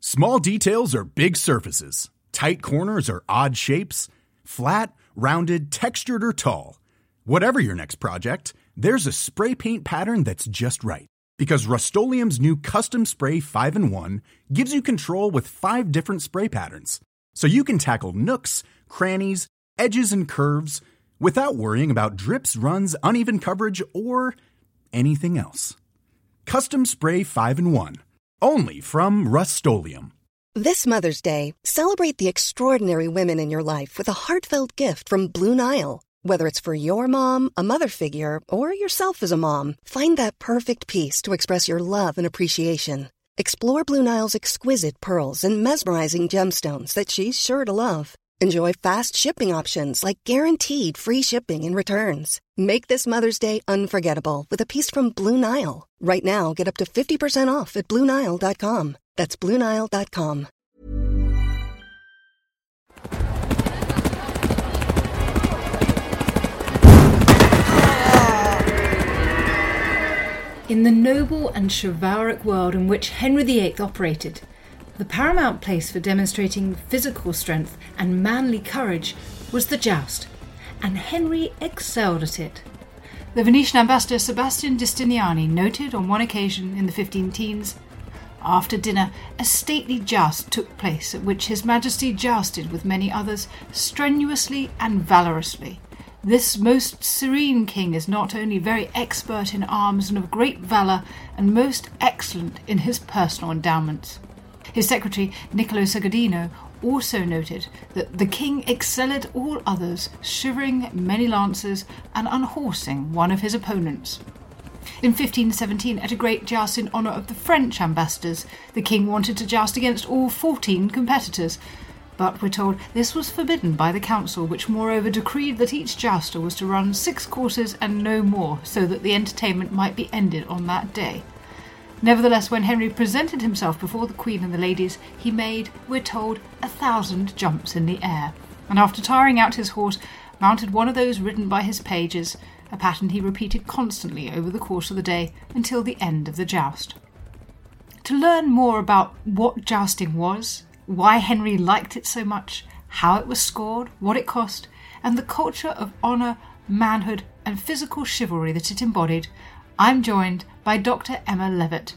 Small details are big surfaces. Tight corners are odd shapes. Flat, rounded, textured, or tall. Whatever your next project, there's a spray paint pattern that's just right. Because Rust-Oleum's new Custom Spray 5-in-1 gives you control with 5 different spray patterns. So you can tackle nooks, crannies, edges, and curves without worrying about drips, runs, uneven coverage, or anything else. Custom Spray 5-in-1. Only from Rust-Oleum. This Mother's Day, celebrate the extraordinary women in your life with a heartfelt gift from Blue Nile. Whether it's for your mom, a mother figure, or yourself as a mom, find that perfect piece to express your love and appreciation. Explore Blue Nile's exquisite pearls and mesmerizing gemstones that she's sure to love. Enjoy fast shipping options like guaranteed free shipping and returns. Make this Mother's Day unforgettable with a piece from Blue Nile. Right now, get up to 50% off at BlueNile.com. That's BlueNile.com. In the noble and chivalric world in which Henry VIII operated, the paramount place for demonstrating physical strength and manly courage was the joust, and Henry excelled at it. The Venetian ambassador Sebastian Giustiniani noted on one occasion in the 15 teens, after dinner a stately joust took place at which His Majesty jousted with many others strenuously and valorously. This most serene king is not only very expert in arms and of great valour, and most excellent in his personal endowments. His secretary, Niccolo Sagadino, also noted that the king excelled all others, shivering many lances and unhorsing one of his opponents. In 1517, at a great joust in honour of the French ambassadors, the king wanted to joust against all 14 competitors, but we're told this was forbidden by the council, which moreover decreed that each jouster was to run 6 courses and no more, so that the entertainment might be ended on that day. Nevertheless, when Henry presented himself before the Queen and the ladies, he made, we're told, 1,000 jumps in the air, and after tiring out his horse, mounted one of those ridden by his pages, a pattern he repeated constantly over the course of the day until the end of the joust. To learn more about what jousting was, why Henry liked it so much, how it was scored, what it cost, and the culture of honour, manhood, and physical chivalry that it embodied, I'm joined by Dr. Emma Levitt.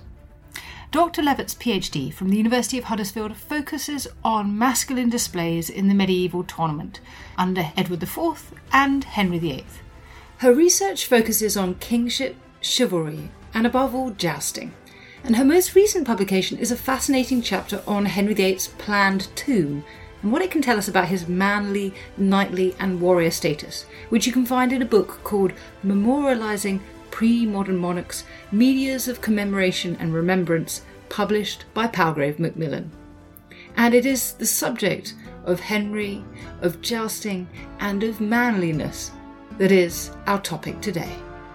Dr. Levitt's PhD from the University of Huddersfield focuses on masculine displays in the medieval tournament under Edward IV and Henry VIII. Her research focuses on kingship, chivalry, and above all jousting. And her most recent publication is a fascinating chapter on Henry VIII's planned tomb and what it can tell us about his manly, knightly and warrior status, which you can find in a book called Memorialising Pre-Modern Monarchs, Medias of Commemoration and Remembrance, published by Palgrave Macmillan. And it is the subject of Henry, of jousting and of manliness that is our topic today.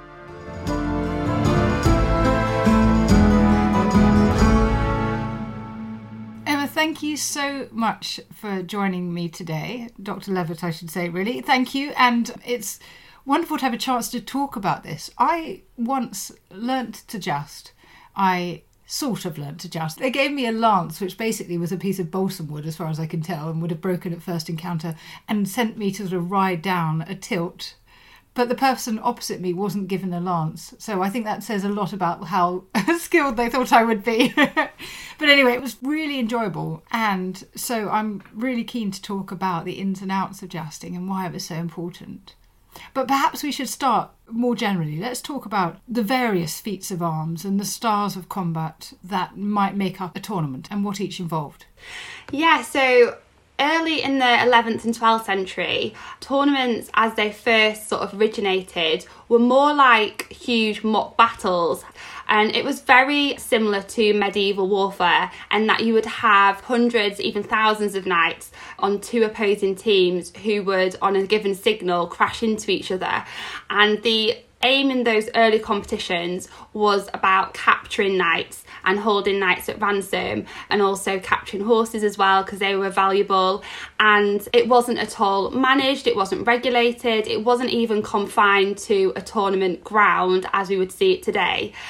Thank you so much for joining me today, Dr. Levitt, I should say, really. Thank you, and it's wonderful to have a chance to talk about this. I once learnt to joust. I sort of learnt to joust. They gave me a lance, which basically was a piece of balsam wood, as far as I can tell, and would have broken at first encounter, and sent me to sort of ride down a tilt. But the person opposite me wasn't given a lance, so I think that says a lot about how skilled they thought I would be. But anyway, it was really enjoyable, and so I'm really keen to talk about the ins and outs of jousting and why it was so important. But perhaps we should start more generally. Let's talk about the various feats of arms and the styles of combat that might make up a tournament and what each involved. Yeah, so early in the 11th and 12th century, tournaments as they first sort of originated were more like huge mock battles. And it was very similar to medieval warfare, and that you would have hundreds, even thousands of knights on 2 opposing teams who would, on a given signal, crash into each other. And the aim in those early competitions was about capturing knights and holding knights at ransom, and also capturing horses as well because they were valuable. And it wasn't at all managed, it wasn't regulated, it wasn't even confined to a tournament ground as we would see it today.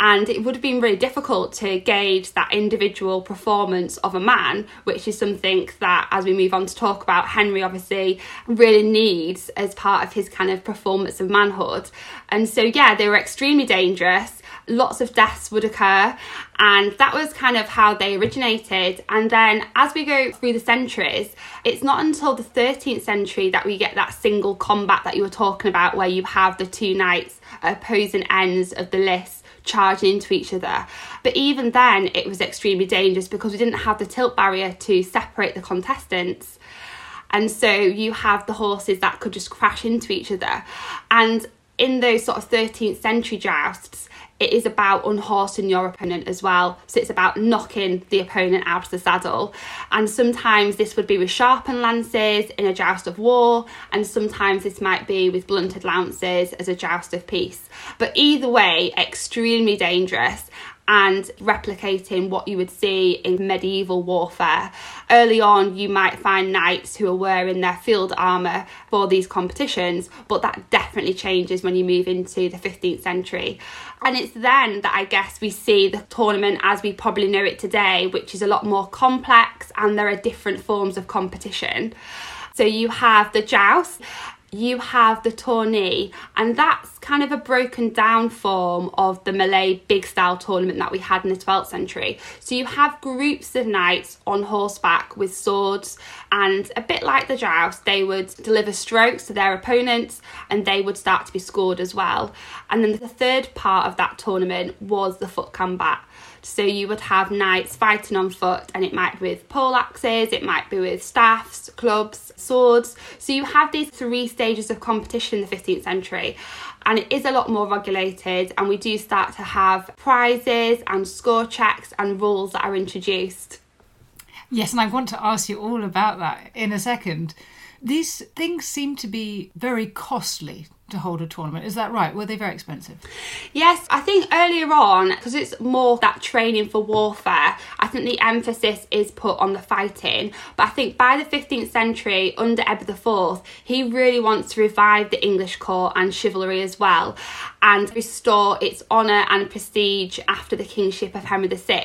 And it would have been really difficult to gauge that individual performance of a man, which is something that, as we move on to talk about, Henry obviously really needs as part of his kind of performance of manhood. And so, yeah, they were extremely dangerous. Lots of deaths would occur, and that was kind of how they originated. And then as we go through the centuries, it's not until the 13th century that we get that single combat that you were talking about, where you have the two knights at opposing ends of the lists charging into each other. But even then, it was extremely dangerous because we didn't have the tilt barrier to separate the contestants. And so you have the horses that could just crash into each other. And in those sort of 13th century jousts, it is about unhorsing your opponent as well. So it's about knocking the opponent out of the saddle. And sometimes this would be with sharpened lances in a joust of war, and sometimes this might be with blunted lances as a joust of peace. But either way, extremely dangerous and replicating what you would see in medieval warfare. Early on, you might find knights who are wearing their field armour for these competitions, but that definitely changes when you move into the 15th century. And it's then that I guess we see the tournament as we probably know it today, which is a lot more complex, and there are different forms of competition. So you have the joust, you have the tourney, and that's kind of a broken down form of the Malay big style tournament that we had in the 12th century. So you have groups of knights on horseback with swords, and a bit like the joust, they would deliver strokes to their opponents and they would start to be scored as well. And then the third part of that tournament was the foot combat. So you would have knights fighting on foot, and it might be with pole axes, it might be with staffs, clubs, swords. So you have these three stages of competition in the 15th century, and it is a lot more regulated, and we do start to have prizes and score checks and rules that are introduced. Yes, and I want to ask you all about that in a second. These things seem to be very costly to hold a tournament. Is that right? Were they very expensive? Yes, I think earlier on, because it's more that training for warfare, I think the emphasis is put on the fighting. But I think by the 15th century, under Edward IV, he really wants to revive the English court and chivalry as well, and restore its honour and prestige after the kingship of Henry VI.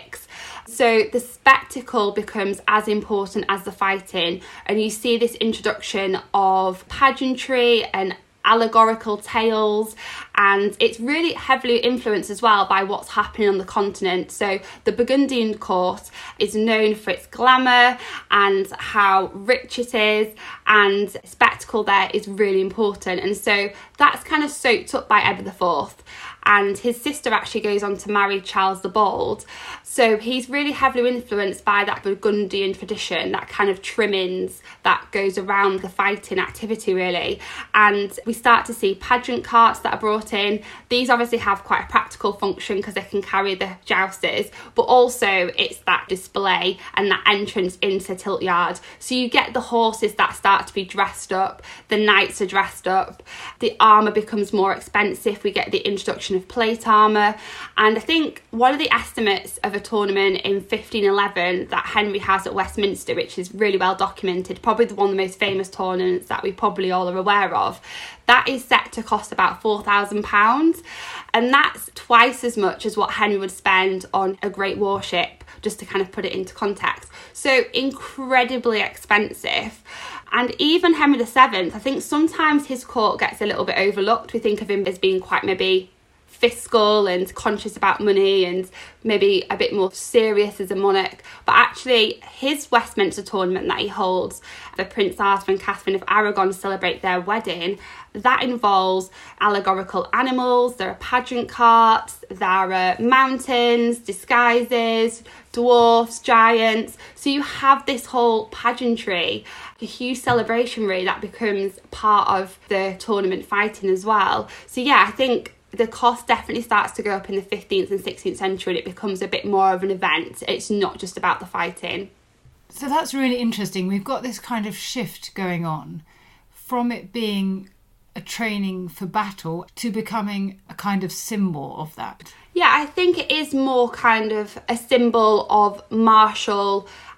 So the spectacle becomes as important as the fighting, and you see this introduction of pageantry and allegorical tales, and it's really heavily influenced as well by what's happening on the continent. So the Burgundian court is known for its glamour and how rich it is, and spectacle there is really important. And so that's kind of soaked up by Edward IV. And his sister actually goes on to marry Charles the Bold. So he's really heavily influenced by that Burgundian tradition, that kind of trimmings that goes around the fighting activity, really. And we start to see pageant carts that are brought in. These obviously have quite a practical function because they can carry the jousters, but also it's that display and that entrance into Tilt Yard. So you get the horses that start to be dressed up, the knights are dressed up, the armour becomes more expensive, we get the introduction of plate armour. And I think one of the estimates of a tournament in 1511 that Henry has at Westminster, which is really well documented, probably one of the most famous tournaments that we probably all are aware of, that is set to cost about £4,000, and that's twice as much as what Henry would spend on a great warship, just to kind of put it into context. So incredibly expensive. And even Henry VII, I think sometimes his court gets a little bit overlooked. We think of him as being quite maybe fiscal and conscious about money and maybe a bit more serious as a monarch, but actually his Westminster tournament that he holds for Prince Arthur and Catherine of Aragon to celebrate their wedding, that involves allegorical animals, there are pageant carts, there are mountains, disguises, dwarfs, giants. So you have this whole pageantry, a huge celebration really that becomes part of the tournament fighting as well. So yeah, I think the cost definitely starts to go up in the 15th and 16th century, and it becomes a bit more of an event. It's not just about the fighting. So that's really interesting. We've got this kind of shift going on from it being a training for battle to becoming a kind of symbol of that. Yeah, I think it is more kind of a symbol of martial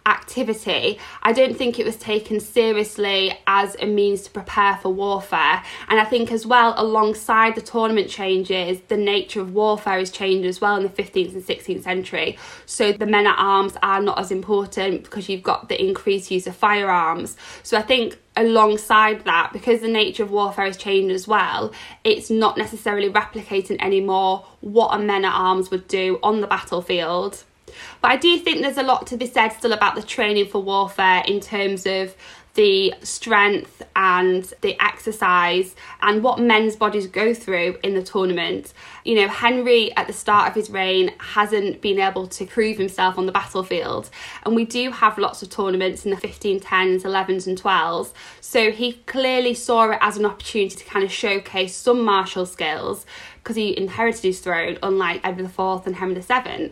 activity, I don't think it was taken seriously as a means to prepare for warfare. And I think as well, alongside the tournament changes, the nature of warfare has changed as well in the 15th and 16th century. So the men at arms are not as important because you've got the increased use of firearms. So I think alongside that, because the nature of warfare has changed as well, it's not necessarily replicating anymore what a men at arms would do on the battlefield. But I do think there's a lot to be said still about the training for warfare in terms of the strength and the exercise and what men's bodies go through in the tournament. You know, Henry at the start of his reign hasn't been able to prove himself on the battlefield, and we do have lots of tournaments in the 1510s, 11s and 12s, so he clearly saw it as an opportunity to kind of showcase some martial skills because he inherited his throne, unlike Edward IV and Henry VII.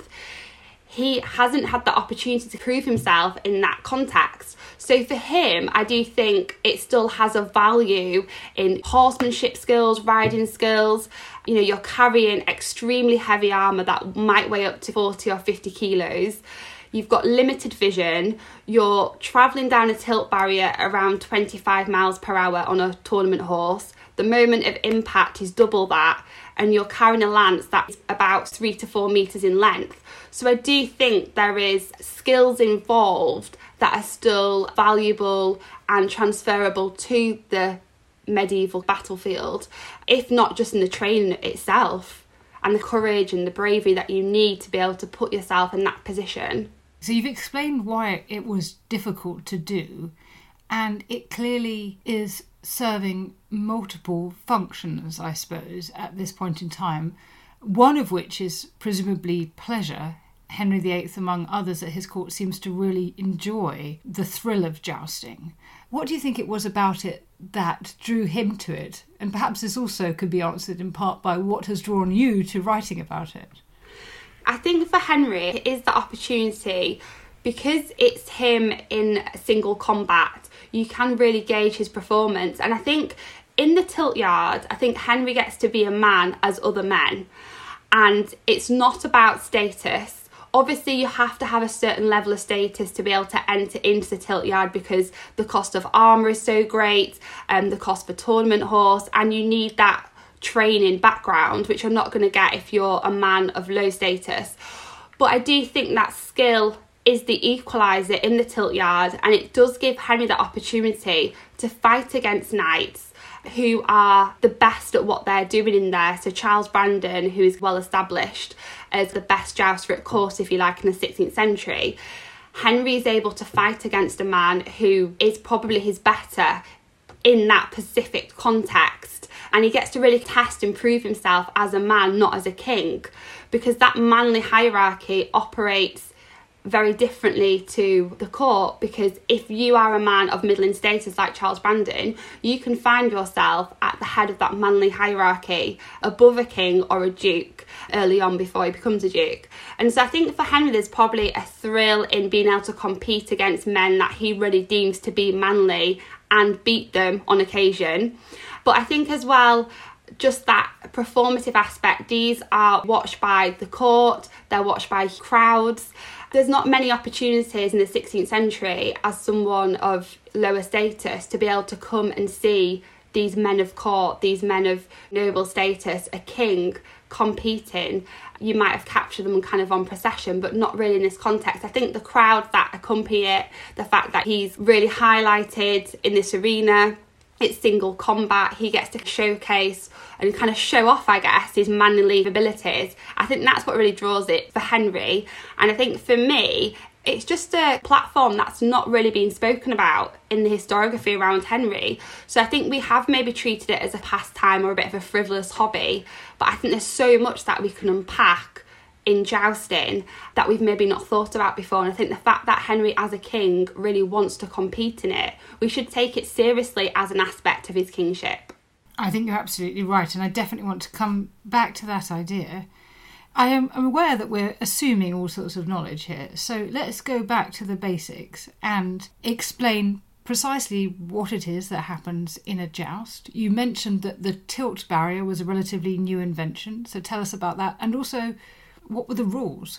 He hasn't had the opportunity to prove himself in that context. So for him, I do think it still has a value in horsemanship skills, riding skills. You know, you're carrying extremely heavy armour that might weigh up to 40 or 50 kilos. You've got limited vision. You're travelling down a tilt barrier around 25 miles per hour on a tournament horse. The moment of impact is double that, and you're carrying a lance that's about 3 to 4 metres in length. So I do think there is skills involved that are still valuable and transferable to the medieval battlefield, if not just in the training itself and the courage and the bravery that you need to be able to put yourself in that position. So you've explained why it was difficult to do, and it clearly is serving multiple functions, I suppose, at this point in time, one of which is presumably pleasure. Henry VIII, among others at his court, seems to really enjoy the thrill of jousting. What do you think it was about it that drew him to it? And perhaps this also could be answered in part by what has drawn you to writing about it. I think for Henry, it is the opportunity, because it's him in single combat, you can really gauge his performance. And I think in the tilt yard, I think Henry gets to be a man as other men. And it's not about status. Obviously, you have to have a certain level of status to be able to enter into the tilt yard because the cost of armour is so great, and the cost of a tournament horse, and you need that training background, which you're not going to get if you're a man of low status. But I do think that skill is the equaliser in the tilt yard, and it does give Henry the opportunity to fight against knights who are the best at what they're doing in there. So Charles Brandon, who is well established as the best jouster at court, if you like, in the 16th century, Henry is able to fight against a man who is probably his better in that specific context, and he gets to really test and prove himself as a man, not as a king, because that manly hierarchy operates very differently to the court. Because if you are a man of middling status like Charles Brandon, you can find yourself at the head of that manly hierarchy above a king or a duke early on before he becomes a duke. And so I think for Henry there's probably a thrill in being able to compete against men that he really deems to be manly and beat them on occasion. But I think as well, just that performative aspect, these are watched by the court, they're watched by crowds. There's not many opportunities in the 16th century as someone of lower status to be able to come and see these men of court, these men of noble status, a king competing. You might have captured them kind of on procession, but not really in this context. I think the crowds that accompany it, the fact that he's really highlighted in this arena, it's single combat, he gets to showcase and kind of show off, I guess, his manly abilities. I think that's what really draws it for Henry. And I think for me, it's just a platform that's not really being spoken about in the historiography around Henry. So I think we have maybe treated it as a pastime or a bit of a frivolous hobby, but I think there's so much that we can unpack in jousting that we've maybe not thought about before. And I think the fact that Henry as a king really wants to compete in it, we should take it seriously as an aspect of his kingship. I think you're absolutely right, and I definitely want to come back to that idea. I am aware that we're assuming all sorts of knowledge here, so let's go back to the basics and explain precisely what it is that happens in a joust. You mentioned that the tilt barrier was a relatively new invention, so tell us about that, and also what were the rules?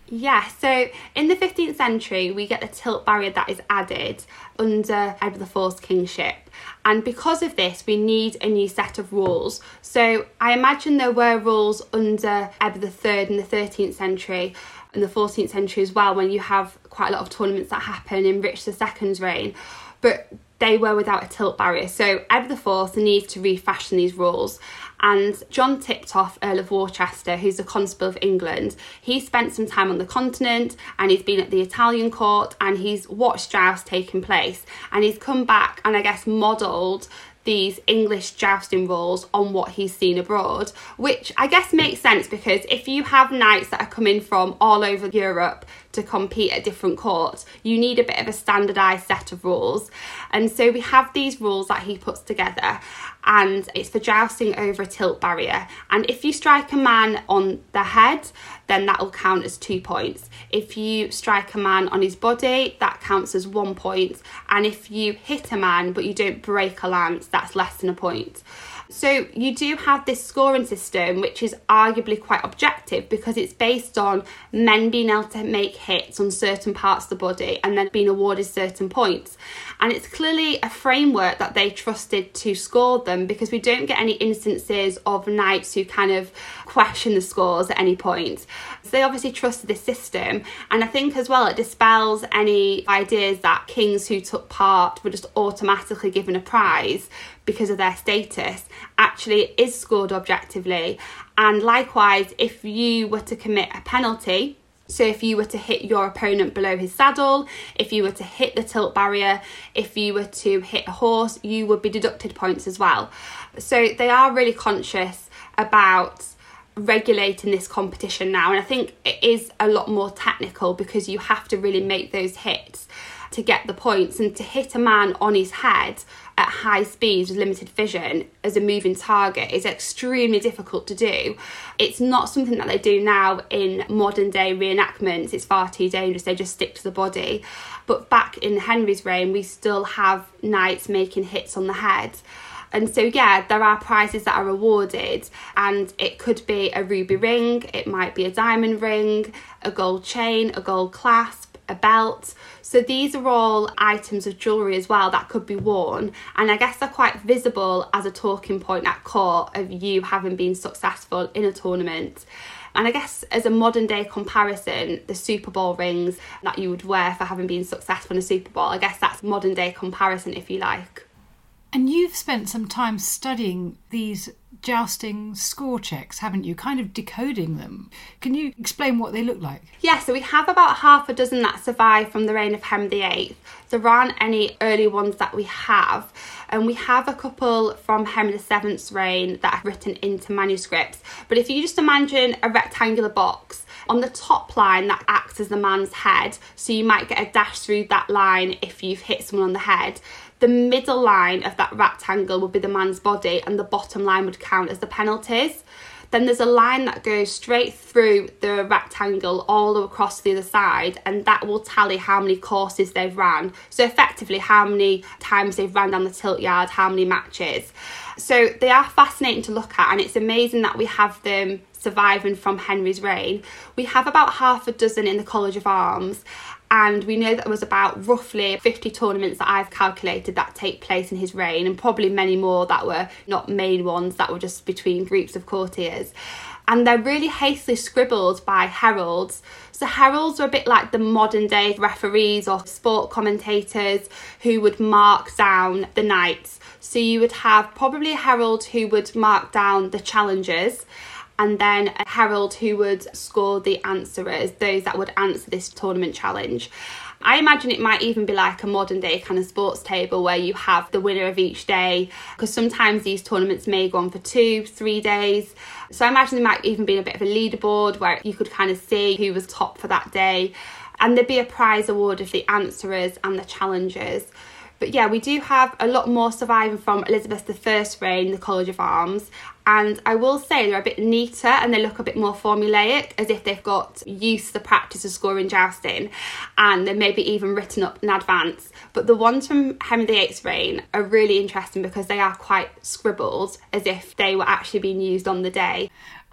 Yeah, so in the 15th century, we get the tilt barrier that is added under Edward IV's kingship. And because of this, we need a new set of rules. So I imagine there were rules under Edward III in the 13th century and the 14th century as well, when you have quite a lot of tournaments that happen in Richard II's reign. But they were without a tilt barrier. So Edward IV needs to refashion these rules. And John Tiptoft, Earl of Worcester, who's a constable of England, he spent some time on the continent and he's been at the Italian court and he's watched jousts taking place. And he's come back and I guess modelled these English jousting rules on what he's seen abroad, which I guess makes sense because if you have knights that are coming from all over Europe to compete at different courts, you need a bit of a standardised set of rules. And so we have these rules that he puts together, and it's for jousting over a tilt barrier. And if you strike a man on the head, then that will count as 2 points. If you strike a man on his body, that counts as 1 point. And if you hit a man but you don't break a lance, that's less than a point. So you do have this scoring system, which is arguably quite objective because it's based on men being able to make hits on certain parts of the body and then being awarded certain points. And it's clearly a framework that they trusted to score them, because we don't get any instances of knights who kind of question the scores at any point. So they obviously trusted this system. And I think as well it dispels any ideas that kings who took part were just automatically given a prize because of their status. Actually, it is scored objectively. And likewise, if you were to commit a penalty, so if you were to hit your opponent below his saddle, if you were to hit the tilt barrier, if you were to hit a horse, you would be deducted points as well. So they are really conscious about regulating this competition now. And I think it is a lot more technical because you have to really make those hits to get the points, and to hit a man on his head at high speeds with limited vision as a moving target is extremely difficult to do. It's not something that they do now in modern day reenactments. It's far too dangerous. They just stick to the body. But back in Henry's reign, we still have knights making hits on the head. And so, yeah, there are prizes that are awarded, and it could be a ruby ring, it might be a diamond ring, a gold chain, a gold clasp, a belt. So these are all items of jewellery as well that could be worn, and I guess they're quite visible as a talking point at court of you having been successful in a tournament. And I guess as a modern day comparison, the Super Bowl rings that you would wear for having been successful in a Super Bowl, I guess that's modern day comparison if you like. And you've spent some time studying these jousting score checks, haven't you? Kind of decoding them. Can you explain what they look like? Yeah, so we have about half a dozen that survive from the reign of Henry VIII. There aren't any early ones that we have. And we have a couple from Henry VII's reign that are written into manuscripts. But if you just imagine a rectangular box, on the top line that acts as the man's head, so you might get a dash through that line if you've hit someone on the head. The middle line of that rectangle would be the man's body, and the bottom line would count as the penalties. Then there's a line that goes straight through the rectangle all across the other side, and that will tally how many courses they've ran. So effectively how many times they've ran down the tilt yard, how many matches. So they are fascinating to look at, and it's amazing that we have them surviving from Henry's reign. We have about half a dozen in the College of Arms, and we know that there was about roughly 50 tournaments that I've calculated that take place in his reign, and probably many more that were not main ones, that were just between groups of courtiers. And they're really hastily scribbled by heralds. So heralds are a bit like the modern day referees or sport commentators who would mark down the knights. So you would have probably a herald who would mark down the challengers, and then a herald who would score the answerers, those that would answer this tournament challenge. I imagine it might even be like a modern day kind of sports table where you have the winner of each day, because sometimes these tournaments may go on for 2-3 days. So I imagine there might even be a bit of a leaderboard where you could kind of see who was top for that day. And there'd be a prize awarded for the answerers and the challengers. But yeah, we do have a lot more surviving from Elizabeth I's reign, the College of Arms. And I will say they're a bit neater and they look a bit more formulaic, as if they've got used to the practice of scoring jousting, and they're maybe even written up in advance. But the ones from Henry VIII's reign are really interesting because they are quite scribbled, as if they were actually being used on the day.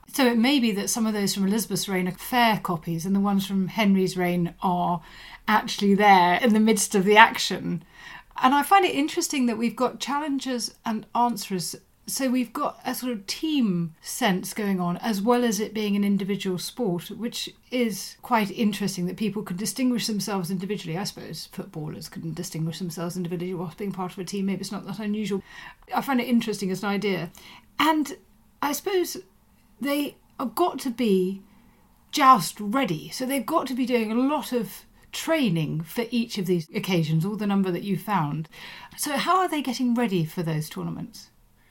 So it may be that some of those from Elizabeth's reign are fair copies and the ones from Henry's reign are actually there in the midst of the action. And I find it interesting that we've got challengers and answerers. So we've got a sort of team sense going on, as well as it being an individual sport, which is quite interesting that people can distinguish themselves individually. I suppose footballers can distinguish themselves individually whilst being part of a team. Maybe it's not that unusual. I find it interesting as an idea. And I suppose they have got to be joust ready. So they've got to be doing a lot of training for each of these occasions, all the number that you found. So how are they getting ready for those tournaments?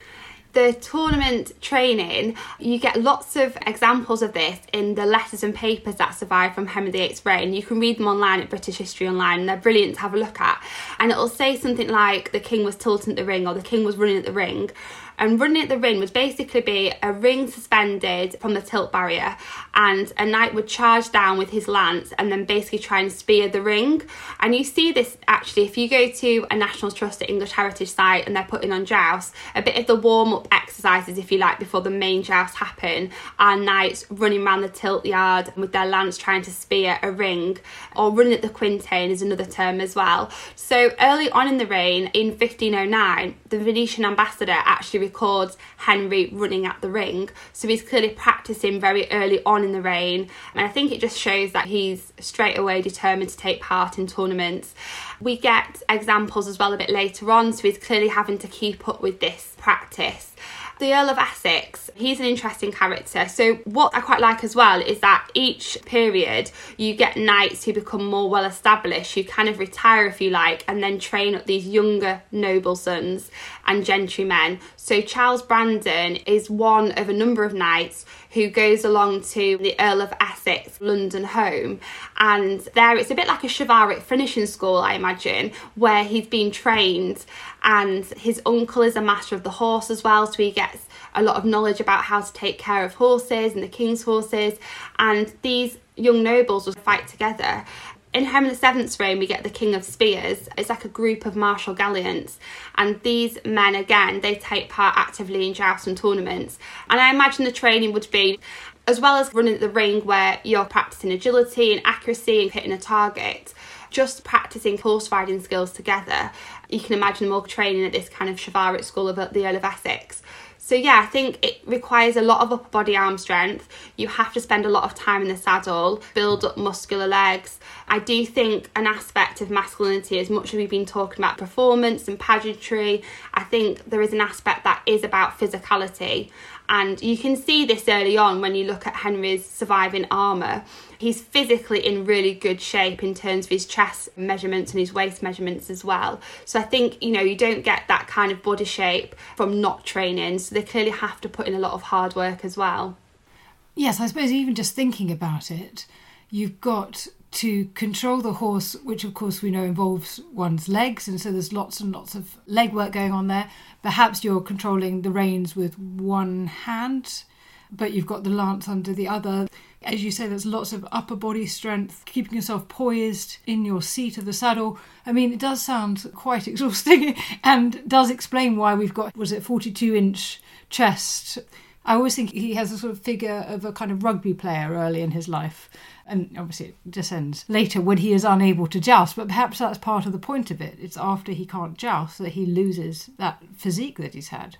The tournament training, you get lots of examples of this in the letters and papers that survive from Henry VIII's reign. You can read them online at British History Online, and they're brilliant to have a look at. And it'll say something like the king was tilting at the ring, or the king was running at the ring. And running at the ring would basically be a ring suspended from the tilt barrier, and a knight would charge down with his lance and then basically try and spear the ring. And you see this actually if you go to a National Trust or English Heritage site and they're putting on jousts, a bit of the warm-up exercises, if you like, before the main jousts happen, are knights running around the tilt yard with their lance trying to spear a ring, or running at the quintain is another term as well. So early on in the reign, in 1509, the Venetian ambassador actually records Henry running at the ring, so he's clearly practicing very early on in the reign, and I think it just shows that he's straight away determined to take part in tournaments. We get examples as well a bit later on, so he's clearly having to keep up with this practice. The Earl of Essex, he's an interesting character. So what I quite like as well is that each period you get knights who become more well established, who kind of retire if you like, and then train up these younger noble sons and gentrymen. So Charles Brandon is one of a number of knights who goes along to the Earl of Essex London home, and there it's a bit like a chivalric finishing school, I imagine, where he's been trained, and his uncle is a master of the horse as well, so he gets a lot of knowledge about how to take care of horses and the king's horses, and these young nobles will fight together. In Henry VII's reign, we get the King of Spears. It's like a group of martial gallants, and these men, again, they take part actively in jousts and tournaments. And I imagine the training would be, as well as running at the ring where you're practicing agility and accuracy and hitting a target, just practicing horse riding skills together. You can imagine them all training at this kind of chivalric school of the Earl of Essex. So yeah, I think it requires a lot of upper body arm strength. You have to spend a lot of time in the saddle, build up muscular legs. I do think an aspect of masculinity, as much as we've been talking about performance and pageantry, I think there is an aspect that is about physicality. And you can see this early on when you look at Henry's surviving armour. He's physically in really good shape in terms of his chest measurements and his waist measurements as well. So I think, you don't get that kind of body shape from not training. So they clearly have to put in a lot of hard work as well. Yes, I suppose even just thinking about it, you've got to control the horse, which of course we know involves one's legs, and so there's lots and lots of leg work going on there. Perhaps you're controlling the reins with one hand, but you've got the lance under the other. As you say, there's lots of upper body strength, keeping yourself poised in your seat of the saddle. I mean, it does sound quite exhausting and does explain why we've got, 42-inch chest. I always think he has a sort of figure of a kind of rugby player early in his life. And obviously it descends later when he is unable to joust, but perhaps that's part of the point of it. It's after he can't joust that he loses that physique that he's had.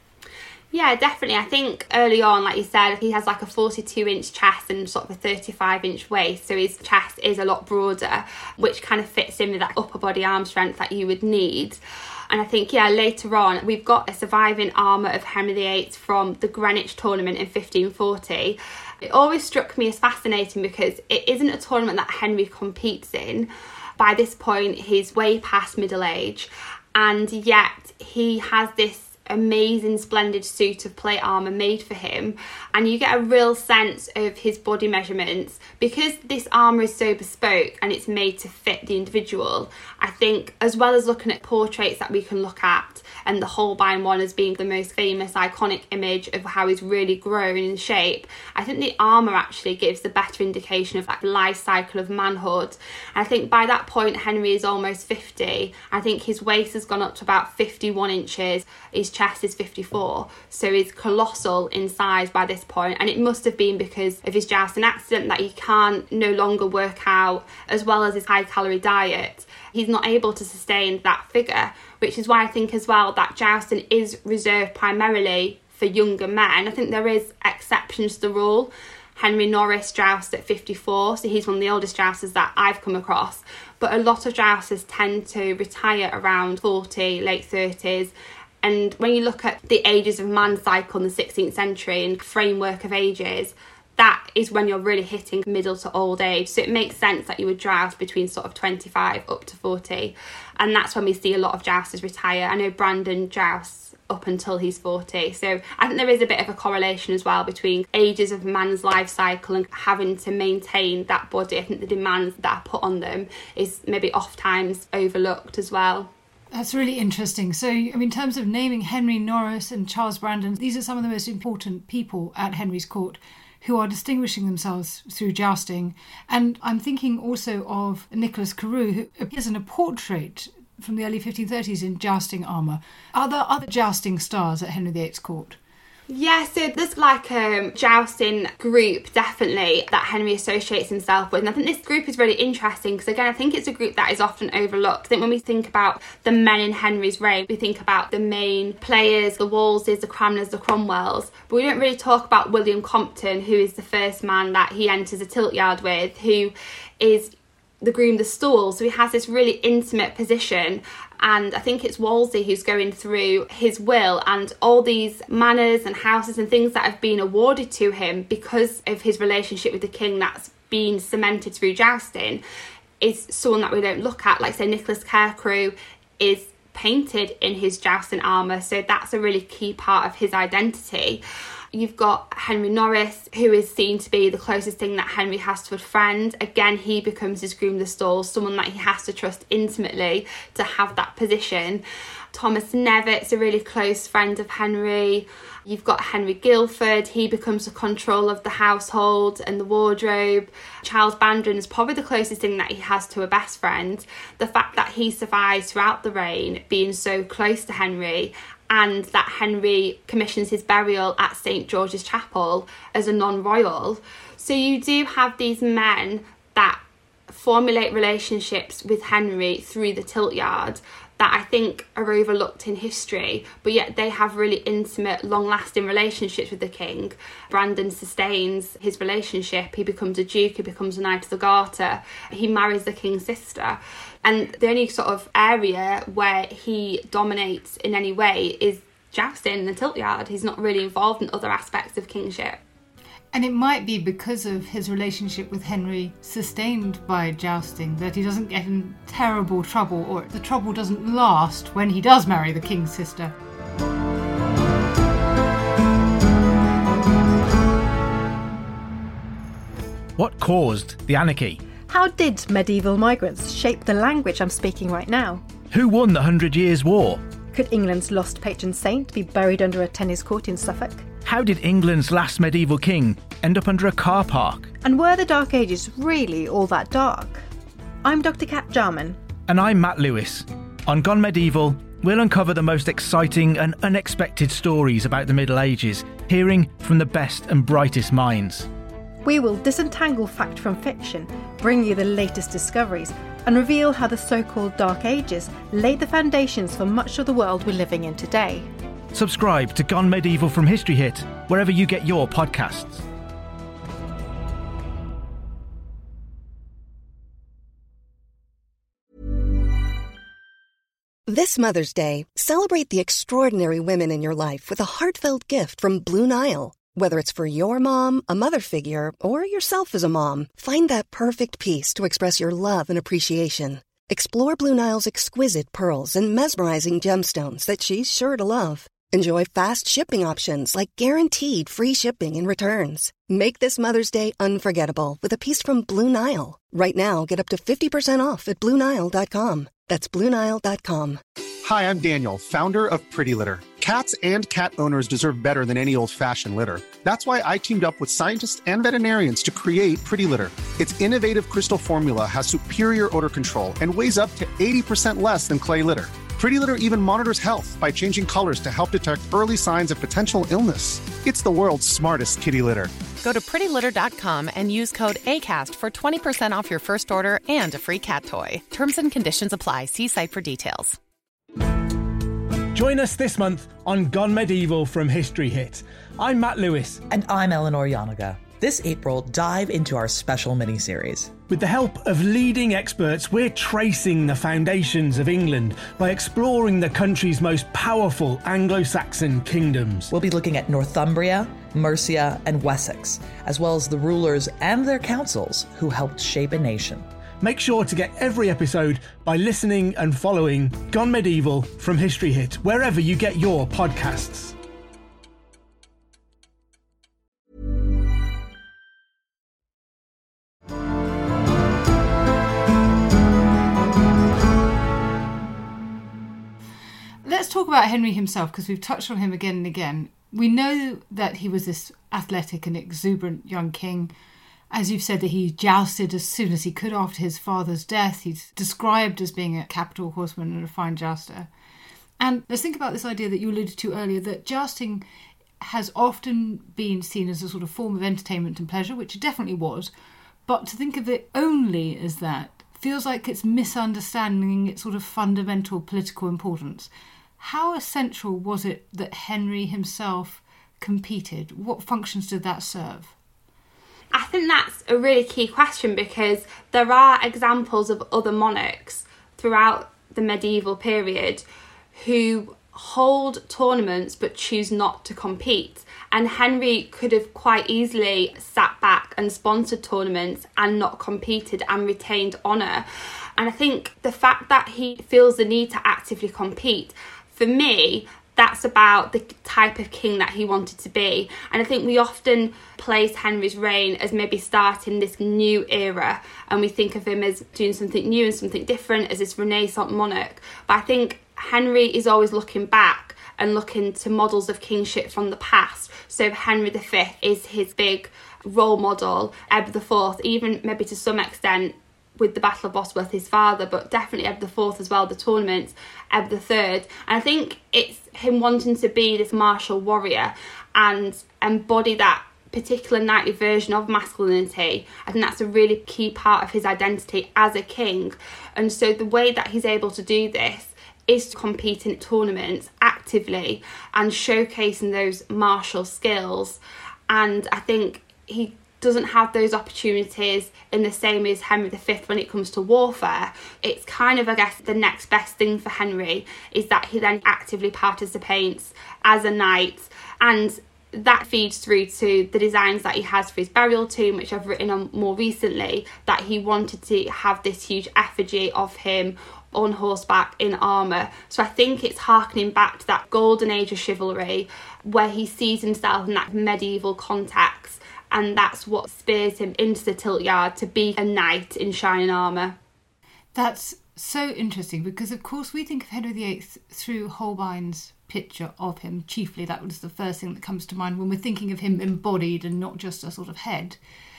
Yeah, definitely. I think early on, like you said, he has like a 42-inch chest and sort of a 35-inch waist, so his chest is a lot broader, which kind of fits in with that upper body arm strength that you would need. And I think, later on, we've got a surviving armour of Henry VIII from the Greenwich tournament in 1540. It always struck me as fascinating because it isn't a tournament that Henry competes in. By this point, he's way past middle age, and yet he has this amazing splendid suit of plate armour made for him, and you get a real sense of his body measurements because this armour is so bespoke and it's made to fit the individual. I think, as well as looking at portraits that we can look at, and the Holbein one as being the most famous iconic image of how he's really grown in shape, I think the armour actually gives the better indication of that life cycle of manhood. And I think by that point Henry is almost 50. I think his waist has gone up to about 51 inches, his chest is 54, so he's colossal in size by this point, and it must have been because of his jousting accident that he can't no longer work out, as well as his high calorie diet. He's not able to sustain that figure, which is why I think as well that jousting is reserved primarily for younger men. I think there is exceptions to the rule. Henry Norris jousts at 54, so he's one of the oldest jousters that I've come across. But a lot of jousters tend to retire around 40, late 30s. And when you look at the ages of man cycle in the 16th century and framework of ages, that is when you're really hitting middle to old age. So it makes sense that you would joust between sort of 25 up to 40. And that's when we see a lot of jousters retire. I know Brandon jousts up until he's 40. So I think there is a bit of a correlation as well between ages of man's life cycle and having to maintain that body. I think the demands that are put on them is maybe oft times overlooked as well. That's really interesting. So, I mean, in terms of naming Henry Norris and Charles Brandon, these are some of the most important people at Henry's court who are distinguishing themselves through jousting. And I'm thinking also of Nicholas Carew, who appears in a portrait from the early 1530s in jousting armour. Are there other jousting stars at Henry VIII's court? Yeah, so there's like a jousting group definitely that Henry associates himself with, and I think this group is really interesting because again I think it's a group that is often overlooked. I think when we think about the men in Henry's reign, we think about the main players, the Wolseys, the Cranmers, the Cromwells, but we don't really talk about William Compton, who is the first man that he enters a tilt yard with, who is the groom the stall, so he has this really intimate position. And I think it's Wolsey who's going through his will and all these manors and houses and things that have been awarded to him because of his relationship with the king that's been cemented through jousting is someone that we don't look at. Like say Nicholas Carew is painted in his jousting armour, so that's a really key part of his identity. You've got Henry Norris, who is seen to be the closest thing that Henry has to a friend. Again, he becomes his groom the stall, someone that he has to trust intimately to have that position. Thomas Knevett's a really close friend of Henry. You've got Henry Guildford, he becomes the control of the household and the wardrobe. Charles Brandon is probably the closest thing that he has to a best friend. The fact that he survives throughout the reign, being so close to Henry, and that Henry commissions his burial at St George's Chapel as a non-royal. So you do have these men that formulate relationships with Henry through the tilt yard that I think are overlooked in history, but yet they have really intimate, long-lasting relationships with the king. Brandon sustains his relationship. He becomes a duke, he becomes a Knight of the Garter, he marries the king's sister. And the only sort of area where he dominates in any way is jousting in the tilt yard. He's not really involved in other aspects of kingship. And it might be because of his relationship with Henry, sustained by jousting, that he doesn't get in terrible trouble, or the trouble doesn't last when he does marry the king's sister. What caused the anarchy? How did medieval migrants shape the language I'm speaking right now? Who won the 100 Years' War? Could England's lost patron saint be buried under a tennis court in Suffolk? How did England's last medieval king end up under a car park? And were the Dark Ages really all that dark? I'm Dr. Kat Jarman. And I'm Matt Lewis. On Gone Medieval, we'll uncover the most exciting and unexpected stories about the Middle Ages, hearing from the best and brightest minds. We will disentangle fact from fiction, bring you the latest discoveries, and reveal how the so-called Dark Ages laid the foundations for much of the world we're living in today. Subscribe to Gone Medieval from History Hit, wherever you get your podcasts. This Mother's Day, celebrate the extraordinary women in your life with a heartfelt gift from Blue Nile. Whether it's for your mom, a mother figure, or yourself as a mom, find that perfect piece to express your love and appreciation. Explore Blue Nile's exquisite pearls and mesmerizing gemstones that she's sure to love. Enjoy fast shipping options like guaranteed free shipping and returns. Make this Mother's Day unforgettable with a piece from Blue Nile. Right now, get up to 50% off at BlueNile.com. That's BlueNile.com. Hi, I'm Daniel, founder of Pretty Litter. Cats and cat owners deserve better than any old-fashioned litter. That's why I teamed up with scientists and veterinarians to create Pretty Litter. Its innovative crystal formula has superior odor control and weighs up to 80% less than clay litter. Pretty Litter even monitors health by changing colors to help detect early signs of potential illness. It's the world's smartest kitty litter. Go to prettylitter.com and use code ACAST for 20% off your first order and a free cat toy. Terms and conditions apply. See site for details. Join us this month on Gone Medieval from History Hit. I'm Matt Lewis. And I'm Eleanor Yanaga. This April, dive into our special mini-series. With the help of leading experts, we're tracing the foundations of England by exploring the country's most powerful Anglo-Saxon kingdoms. We'll be looking at Northumbria, Mercia, and Wessex, as well as the rulers and their councils who helped shape a nation. Make sure to get every episode by listening and following Gone Medieval from History Hit, wherever you get your podcasts. Let's talk about Henry himself, because we've touched on him again and again. We know that he was this athletic and exuberant young king. As you've said, that he jousted as soon as he could after his father's death. He's described as being a capital horseman and a fine jouster. And let's think about this idea that you alluded to earlier, that jousting has often been seen as a sort of form of entertainment and pleasure, which it definitely was. But to think of it only as that feels like it's misunderstanding its sort of fundamental political importance. How essential was it that Henry himself competed? What functions did that serve? I think that's a really key question, because there are examples of other monarchs throughout the medieval period who hold tournaments but choose not to compete. And Henry could have quite easily sat back and sponsored tournaments and not competed and retained honour. And I think the fact that he feels the need to actively compete, for me, that's about the type of king that he wanted to be. And I think we often place Henry's reign as maybe starting this new era, and we think of him as doing something new and something different, as this Renaissance monarch. But I think Henry is always looking back and looking to models of kingship from the past. So Henry V is his big role model, Edward IV, even maybe to some extent with the Battle of Bosworth, his father, but definitely Edward IV as well, the tournaments, Edward III. And I think it's him wanting to be this martial warrior and embody that particular knightly version of masculinity. I think that's a really key part of his identity as a king. And so the way that he's able to do this is to compete in tournaments actively and showcasing those martial skills. And I think he doesn't have those opportunities in the same as Henry V when it comes to warfare. It's kind of, I guess, the next best thing for Henry is that he then actively participates as a knight, and that feeds through to the designs that he has for his burial tomb, which I've written on more recently, that he wanted to have this huge effigy of him on horseback in armour. So I think it's harkening back to that golden age of chivalry where he sees himself in that medieval context, and that's what spears him into the tilt yard to be a knight in shining armour. That's so interesting, because of course we think of Henry VIII through Holbein's picture of him chiefly. That was the first thing that comes to mind when we're thinking of him embodied and not just a sort of head.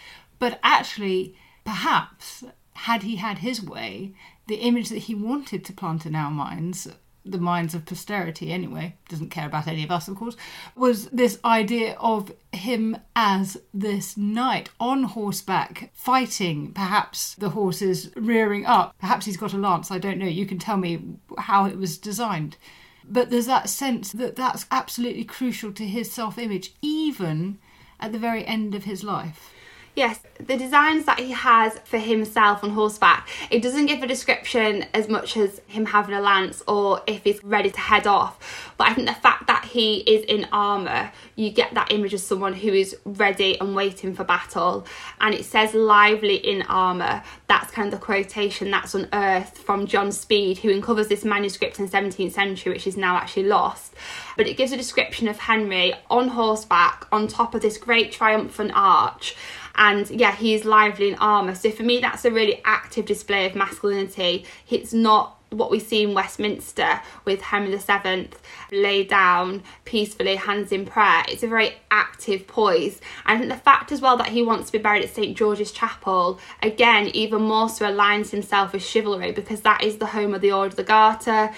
But actually, perhaps, had he had his way, the image that he wanted to plant in our minds, the minds of posterity anyway, doesn't care about any of us of course, was this idea of him as this knight on horseback fighting, perhaps the horses rearing up, perhaps he's got a lance, I don't know, you can tell me how it was designed. But there's that sense that that's absolutely crucial to his self-image, even at the very end of his life. Yes, the designs that he has for himself on horseback, it doesn't give a description as much as him having a lance or if he's ready to head off. But I think the fact that he is in armour, you get that image of someone who is ready and waiting for battle. And it says lively in armour. That's kind of the quotation that's unearthed from John Speed, who uncovers this manuscript in the 17th century, which is now actually lost. But it gives a description of Henry on horseback on top of this great triumphant arch. And yeah, he's lively in armour. So for me, that's a really active display of masculinity. It's not what we see in Westminster with Henry VII lay down peacefully, hands in prayer. It's a very active poise. And I think the fact as well that he wants to be buried at St George's Chapel, again, even more so aligns himself with chivalry, because that is the home of the Order of the Garter.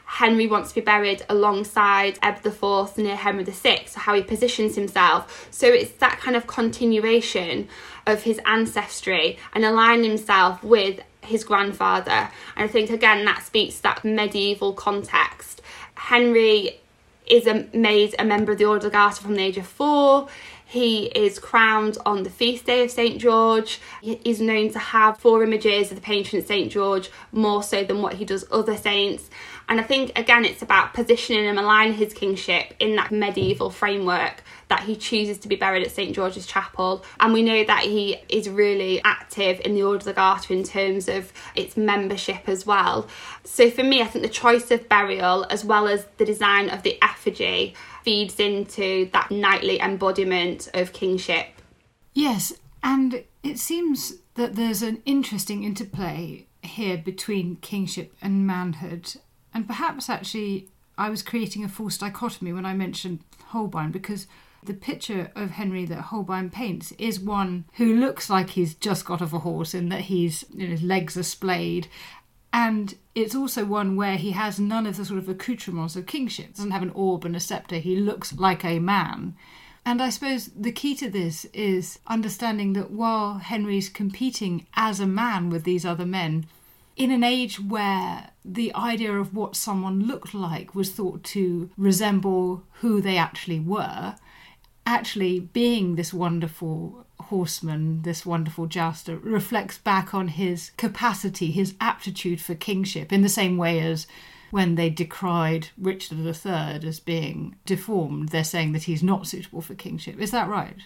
Henry wants to be buried alongside Edward IV near Henry VI, so how he positions himself. So it's that kind of continuation of his ancestry and aligning himself with his grandfather. And I think, again, that speaks to that medieval context. Henry is made a member of the Order of the Garter from the age of 4. He is crowned on the feast day of St. George. He is known to have 4 images of the patron St. George, more so than what he does other saints. And I think, again, it's about positioning him, aligning his kingship in that medieval framework that he chooses to be buried at St. George's Chapel. And we know that he is really active in the Order of the Garter in terms of its membership as well. So for me, I think the choice of burial, as well as the design of the effigy, feeds into that knightly embodiment of kingship. Yes, and it seems that there's an interesting interplay here between kingship and manhood. And perhaps actually I was creating a false dichotomy when I mentioned Holbein, because the picture of Henry that Holbein paints is one who looks like he's just got off a horse in that his legs are splayed. And it's also one where he has none of the sort of accoutrements of kingship. He doesn't have an orb and a sceptre. He looks like a man. And I suppose the key to this is understanding that while Henry's competing as a man with these other men, in an age where the idea of what someone looked like was thought to resemble who they actually were, actually being this wonderful horseman, this wonderful jouster, reflects back on his capacity, his aptitude for kingship, in the same way as when they decried Richard III as being deformed, they're saying that he's not suitable for kingship. Is that right?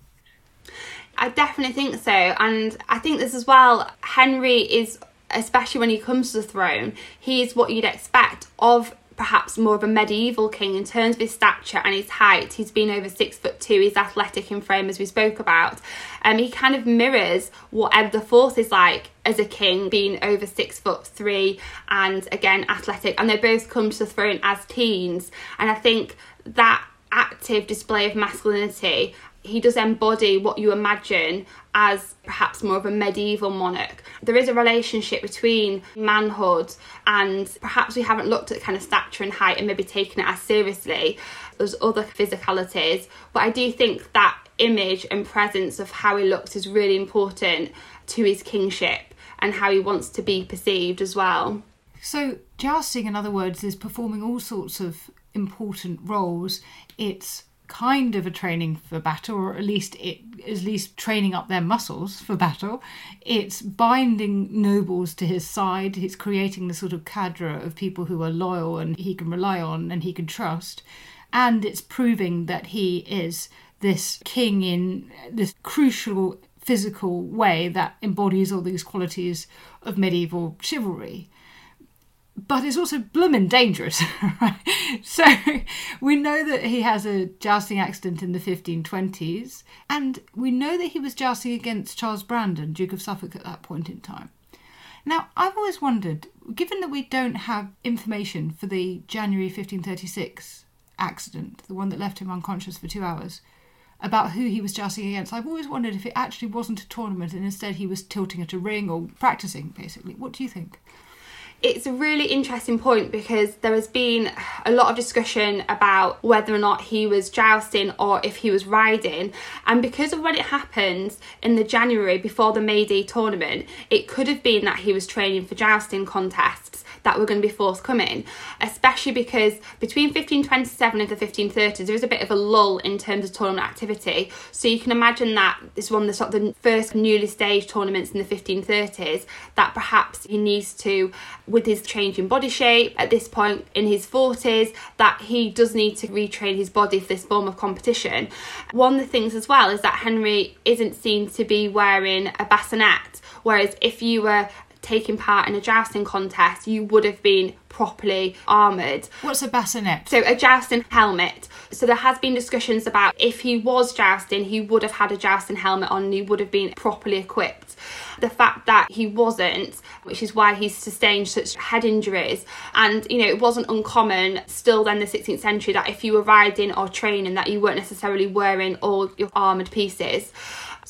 I definitely think so. And I think this as well, Henry is, especially when he comes to the throne, he is what you'd expect of perhaps more of a medieval king in terms of his stature and his height. He's been over 6'2". He's athletic in frame, as we spoke about. He kind of mirrors what Edward IV is like as a king, being over 6'3" and again athletic. And they both come to the throne as teens. And I think that active display of masculinity, he does embody what you imagine as perhaps more of a medieval monarch. There is a relationship between manhood and perhaps we haven't looked at kind of stature and height and maybe taken it as seriously. There's other physicalities, but I do think that image and presence of how he looks is really important to his kingship and how he wants to be perceived as well. So jousting, in other words, is performing all sorts of important roles. It's kind of a training for battle, or at least training up their muscles for battle. It's binding nobles to his side. It's creating the sort of cadre of people who are loyal and he can rely on and he can trust. And it's proving that he is this king in this crucial physical way that embodies all these qualities of medieval chivalry. But it's also bloomin' dangerous, right? So we know that he has a jousting accident in the 1520s, and we know that he was jousting against Charles Brandon, Duke of Suffolk, at that point in time. Now, I've always wondered, given that we don't have information for the January 1536 accident, the one that left him unconscious for 2 hours, about who he was jousting against, I've always wondered if it actually wasn't a tournament and instead he was tilting at a ring or practising, basically. What do you think? It's a really interesting point because there has been a lot of discussion about whether or not he was jousting or if he was riding. And because of when it happened in the January before the May Day tournament, it could have been that he was training for jousting contests that were going to be forthcoming, especially because between 1527 and the 1530s, there was a bit of a lull in terms of tournament activity. So you can imagine that this is one of the sort of the first newly staged tournaments in the 1530s, that perhaps he needs to, with his changing body shape at this point in his 40s, that he does need to retrain his body for this form of competition. One of the things as well is that Henry isn't seen to be wearing a bassinet, whereas if you were taking part in a jousting contest, you would have been properly armoured. What's a bassinet? So a jousting helmet. So there has been discussions about if he was jousting, he would have had a jousting helmet on and he would have been properly equipped. The fact that he wasn't, which is why he's sustained such head injuries. And, you know, it wasn't uncommon still then in the 16th century that if you were riding or training that you weren't necessarily wearing all your armoured pieces.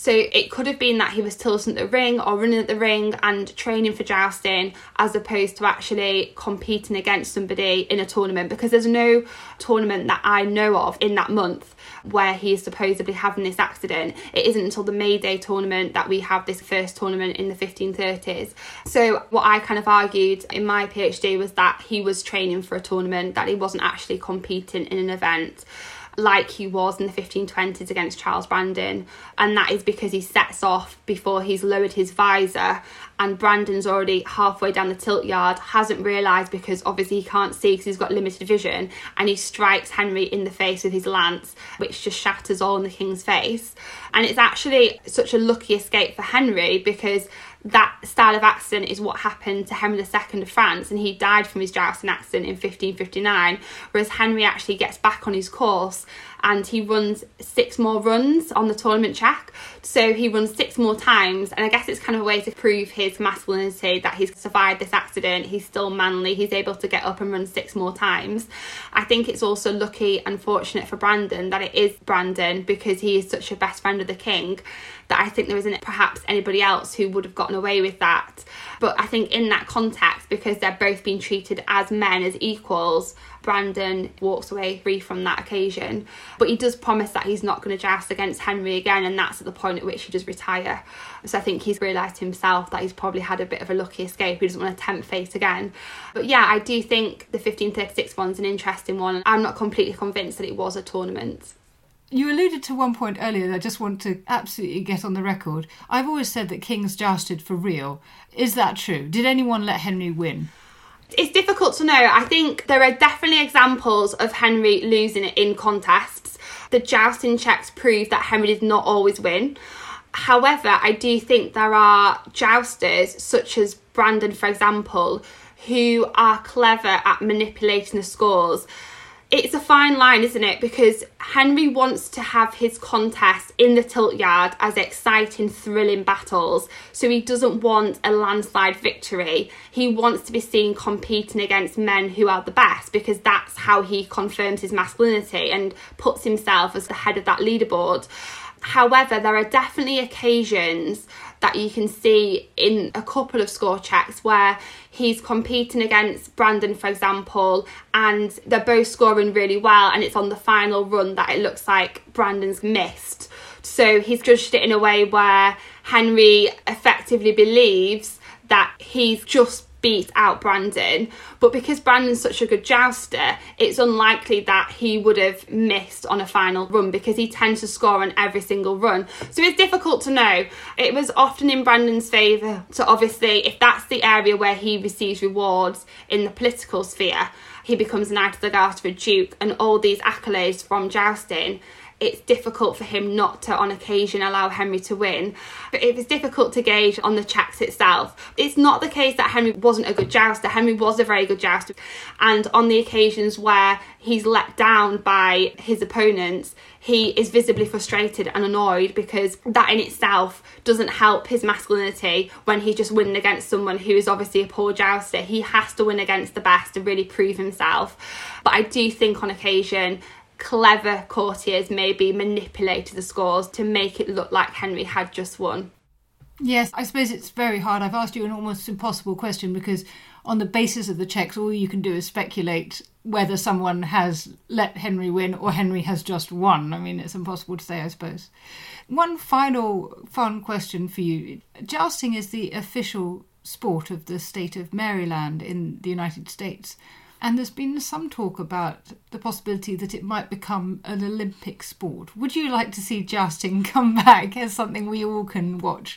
So it could have been that he was tilting at the ring or running at the ring and training for jousting, as opposed to actually competing against somebody in a tournament, because there's no tournament that I know of in that month where he is supposedly having this accident. It isn't until the May Day tournament that we have this first tournament in the 1530s. So what I kind of argued in my PhD was that he was training for a tournament, that he wasn't actually competing in an event like he was in the 1520s against Charles Brandon, and that is because he sets off before he's lowered his visor, and Brandon's already halfway down the tilt yard, hasn't realised because obviously he can't see because he's got limited vision, and he strikes Henry in the face with his lance, which just shatters all in the king's face. And it's actually such a lucky escape for Henry, because that style of accident is what happened to Henry II of France, and he died from his jousting accident in 1559, whereas Henry actually gets back on his course and he runs 6 more runs on the tournament check. So he runs 6 more times, and I guess it's kind of a way to prove his masculinity, that he's survived this accident, he's still manly, he's able to get up and run 6 more times. I think it's also lucky and fortunate for Brandon that it is Brandon, because he is such a best friend of the king, that I think there isn't perhaps anybody else who would have gotten away with that. But I think in that context, because they're both being treated as men, as equals, Brandon walks away free from that occasion. But he does promise that he's not going to joust against Henry again, and that's at the point at which he does retire. So I think he's realised himself that he's probably had a bit of a lucky escape. He doesn't want to tempt fate again. But yeah, I do think the 1536 one's an interesting one. I'm not completely convinced that it was a tournament. You alluded to one point earlier that I just want to absolutely get on the record. I've always said that kings jousted for real. Is that true? Did anyone let Henry win? It's difficult to know. I think there are definitely examples of Henry losing it in contests. The jousting checks prove that Henry did not always win. However, I do think there are jousters, such as Brandon, for example, who are clever at manipulating the scores. It's a fine line, isn't it? Because Henry wants to have his contests in the tilt yard as exciting, thrilling battles. So he doesn't want a landslide victory. He wants to be seen competing against men who are the best, because that's how he confirms his masculinity and puts himself as the head of that leaderboard. However, there are definitely occasions that you can see in a couple of score checks where he's competing against Brandon, for example, and they're both scoring really well, and it's on the final run that it looks like Brandon's missed. So he's judged it in a way where Henry effectively believes that he's just beat out Brandon, but because Brandon's such a good jouster, it's unlikely that he would have missed on a final run, because he tends to score on every single run. So it's difficult to know. It was often in Brandon's favour. So obviously, if that's the area where he receives rewards in the political sphere, he becomes Knight of the Garter, a Duke, and all these accolades from jousting, it's difficult for him not to, on occasion, allow Henry to win. But it was difficult to gauge on the checks itself. It's not the case that Henry wasn't a good jouster. Henry was a very good jouster. And on the occasions where he's let down by his opponents, he is visibly frustrated and annoyed, because that in itself doesn't help his masculinity when he's just winning against someone who is obviously a poor jouster. He has to win against the best to really prove himself. But I do think on occasion, clever courtiers maybe manipulated the scores to make it look like Henry had just won. Yes, I suppose it's very hard. I've asked you an almost impossible question, because on the basis of the checks, all you can do is speculate whether someone has let Henry win or Henry has just won. I mean, it's impossible to say, I suppose. One final fun question for you. Jousting is the official sport of the state of Maryland in the United States. And there's been some talk about the possibility that it might become an Olympic sport. Would you like to see jousting come back as something we all can watch?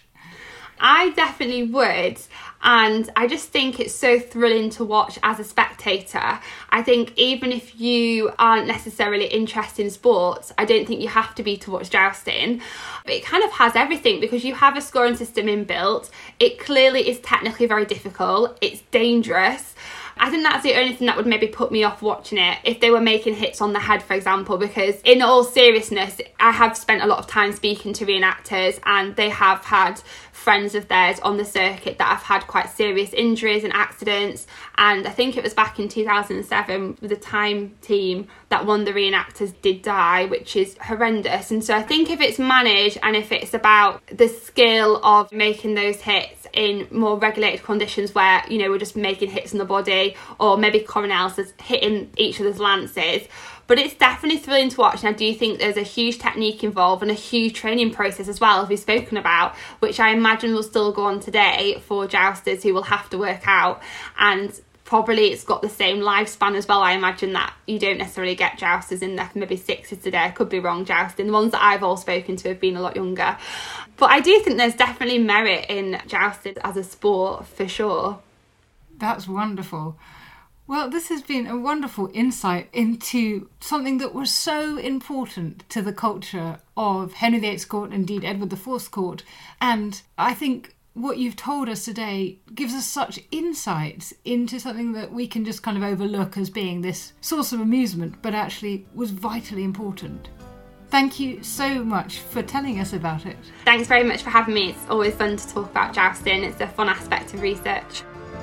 I definitely would, and I just think it's so thrilling to watch as a spectator. I think even if you aren't necessarily interested in sports, I don't think you have to be to watch jousting. But it kind of has everything, because you have a scoring system inbuilt. It clearly is technically very difficult. It's dangerous. I think that's the only thing that would maybe put me off watching it, if they were making hits on the head, for example, because in all seriousness, I have spent a lot of time speaking to reenactors, and they have had friends of theirs on the circuit that have had quite serious injuries and accidents. And I think it was back in 2007 with the Time team that one of the reenactors did die, which is horrendous. And so I think if it's managed and if it's about the skill of making those hits in more regulated conditions where, you know, we're just making hits on the body, or maybe coronels is hitting each other's lances. But it's definitely thrilling to watch, and I do think there's a huge technique involved and a huge training process as well, as we've spoken about, which I imagine will still go on today for jousters who will have to work out. And probably it's got the same lifespan as well. I imagine that you don't necessarily get jousters in their maybe 60s today. I could be wrong jousting. The ones that I've all spoken to have been a lot younger. But I do think there's definitely merit in jousting as a sport, for sure. That's wonderful. Well, this has been a wonderful insight into something that was so important to the culture of Henry VIII's court, indeed Edward IV's court. And I think what you've told us today gives us such insights into something that we can just kind of overlook as being this source of amusement, but actually was vitally important. Thank you so much for telling us about it. Thanks very much for having me. It's always fun to talk about jousting. It's a fun aspect of research.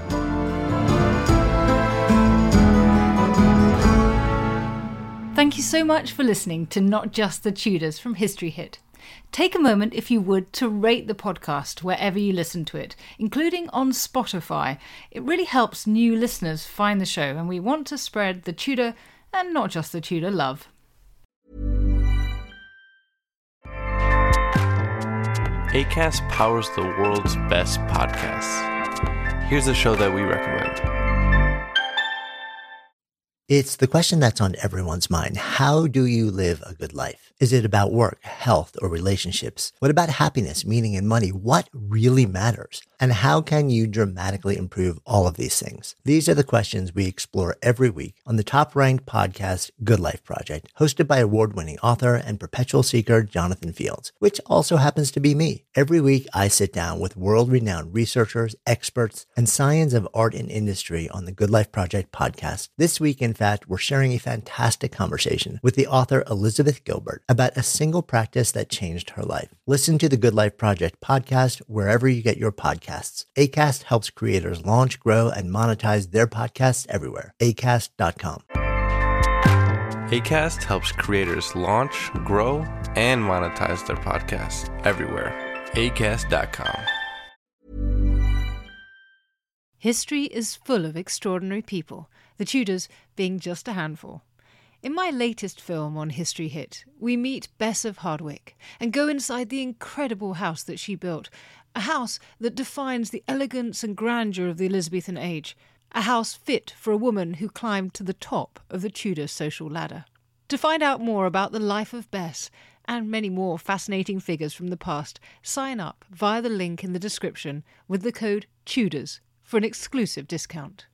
Thank you so much for listening to Not Just the Tudors from History Hit. Take a moment, if you would, to rate the podcast wherever you listen to it, including on Spotify. It really helps new listeners find the show, and we want to spread the Tudor and not just the Tudor love. Acast powers the world's best podcasts. Here's a show that we recommend. It's the question that's on everyone's mind. How do you live a good life? Is it about work, health, or relationships? What about happiness, meaning, and money? What really matters? And how can you dramatically improve all of these things? These are the questions we explore every week on the top-ranked podcast Good Life Project, hosted by award-winning author and perpetual seeker Jonathan Fields, which also happens to be me. Every week, I sit down with world-renowned researchers, experts, and science of art and industry on the Good Life Project podcast. This week, in fact, we're sharing a fantastic conversation with the author Elizabeth Gilbert about a single practice that changed her life. Listen to the Good Life Project podcast wherever you get your podcasts. Acast helps creators launch, grow, and monetize their podcasts everywhere. Acast.com. Acast helps creators launch, grow, and monetize their podcasts everywhere. Acast.com. History is full of extraordinary people, the Tudors being just a handful. In my latest film on History Hit, we meet Bess of Hardwick and go inside the incredible house that she built, a house that defines the elegance and grandeur of the Elizabethan age, a house fit for a woman who climbed to the top of the Tudor social ladder. To find out more about the life of Bess and many more fascinating figures from the past, sign up via the link in the description with the code TUDORS for an exclusive discount.